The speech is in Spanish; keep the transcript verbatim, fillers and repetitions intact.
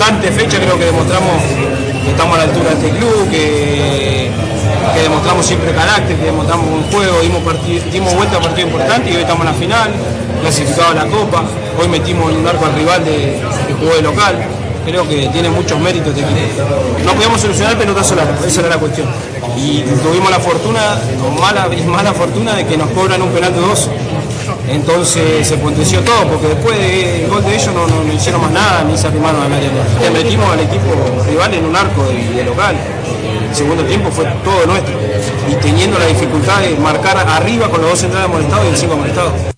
bastantes fechas creo que demostramos que estamos a la altura de este club, que, que demostramos siempre carácter, que demostramos un juego, dimos, partido, dimos vuelta a partido importante y hoy estamos en la final, clasificado a la Copa, hoy metimos en un arco al rival de, que jugó de local. Creo que tiene muchos méritos de equipo. No podíamos solucionar el pelotazo largo, esa era la cuestión. Y tuvimos la fortuna, o mala, mala fortuna, de que nos cobran un penal de dos. Entonces se potenció todo, porque después del gol de ellos no, no, no hicieron más nada, ni se arrimaron al área. Le metimos al equipo rival en un arco de, de local. El segundo tiempo fue todo nuestro. Y teniendo la dificultad de marcar arriba con los dos centrales molestados y el cinco molestado.